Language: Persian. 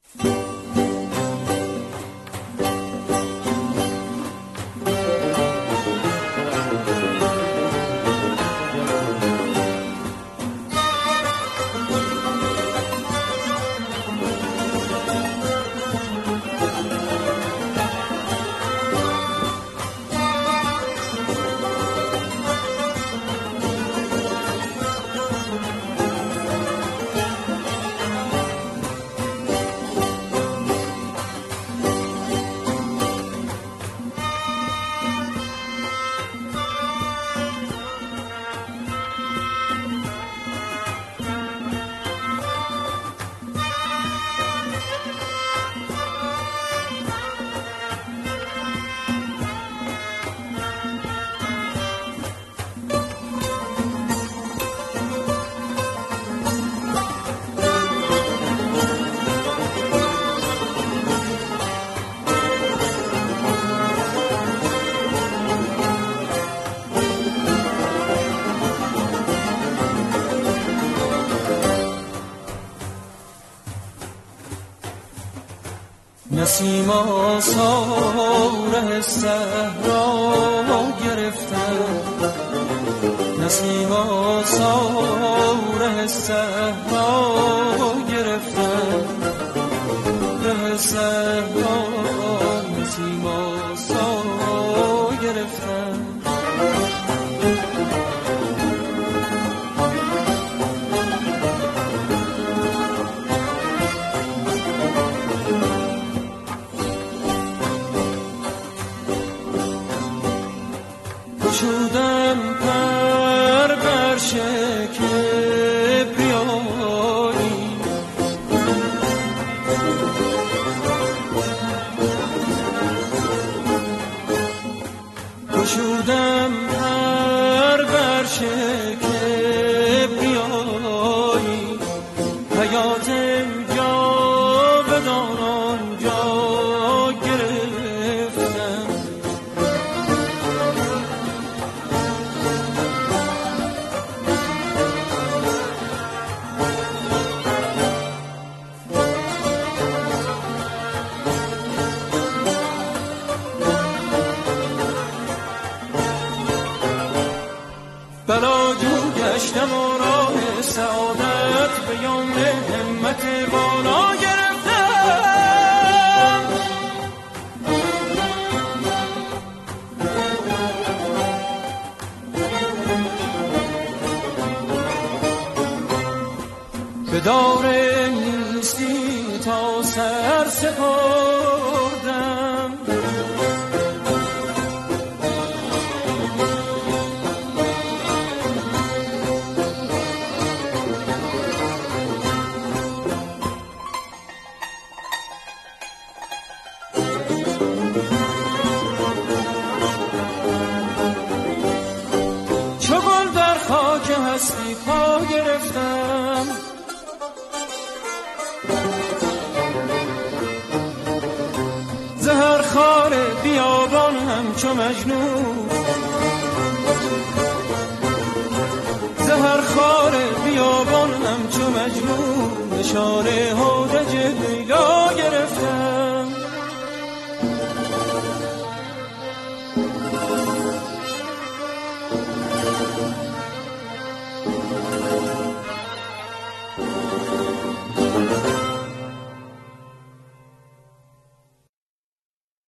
نسیم آثار صحرا گرفتم، نسیم آثار صحرا گرفتم، ره صحرا نسیم آثار گرفتم. شدم پر بر کبریایی، شدم پر بر کبریایی، حیاتم جاودان جا گرفتم. بلاجو گشتم و راه سعادت به یوم همت بالا گرفتم. به دار نیستی تا سر سپردم، خاک هستی پا گرفتم. زهر خار بیابان همچو مجنون، زهر خار بیابان همچو مجنون، نشانه هودج لیلا